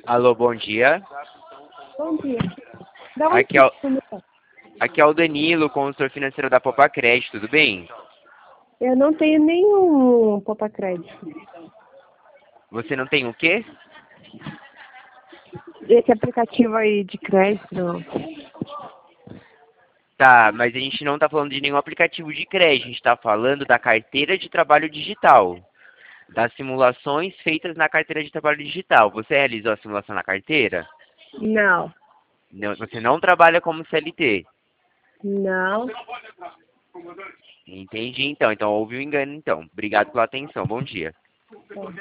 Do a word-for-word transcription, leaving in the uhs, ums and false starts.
Alô, bom dia. Bom dia. Da onde Aqui é, o, você está? aqui é o Danilo, consultor financeiro da Popa Crédito, tudo bem? Eu não tenho nenhum Popa Crédito. Você não tem o quê? Esse aplicativo aí de crédito, não. Tá, mas a gente não está falando de nenhum aplicativo de crédito, a gente está falando da carteira de trabalho digital. Das simulações feitas na carteira de trabalho digital. Você realizou a simulação na carteira? Não. Não, você não trabalha como C L T? Não. Entendi, então. Então houve um engano, então. Obrigado pela atenção. Bom dia.